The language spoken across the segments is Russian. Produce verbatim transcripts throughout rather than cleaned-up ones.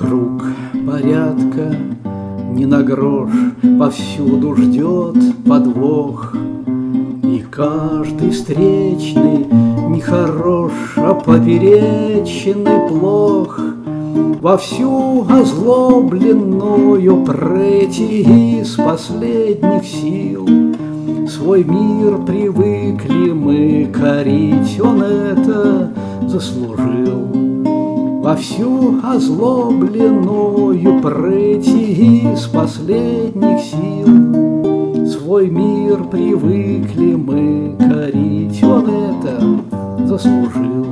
Круг порядка ни на грош повсюду ждет подвох, и каждый встречный нехорош, а поперечный плох. Вовсю озлобленную прети из последних сил свой мир привыкли мы корить, он это заслужил. Вовсю озлобленную прети из последних сил свой мир привыкли мы корить, он это заслужил.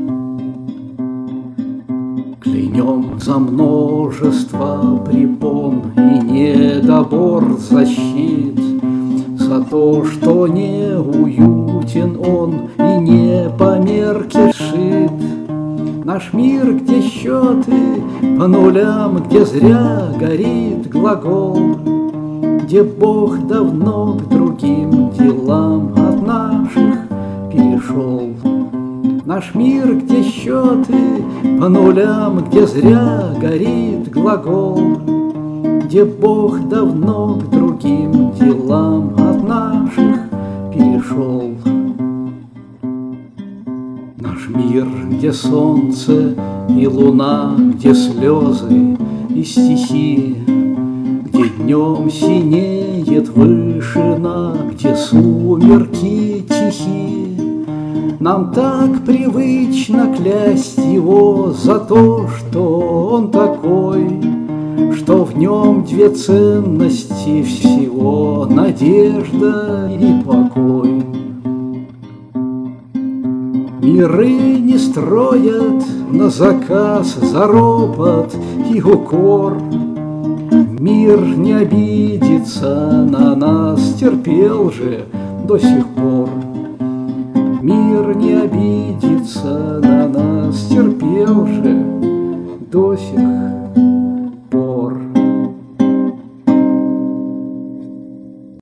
Клянем за множество препон и недобор защит, за то, что не уютен он и не по мерке сшит. Наш мир, где счеты по нулям, где зря горит глагол, где Бог давно к другим делам от наших перешел. Наш мир, где счеты по нулям, где зря горит глагол, где Бог давно к другим делам от наших перешел. Наш мир, где солнце и луна, где слезы и стихи, где днем синеет вышина, где сумерки тихи. Нам так привычно клясть его за то, что он такой, что в нем две ценности всего — надежда и покой. Миры не строят на заказ, за ропот и укор. Мир не обидится на нас, терпел же до сих пор. Мир не обидится на нас, терпел же до сих пор.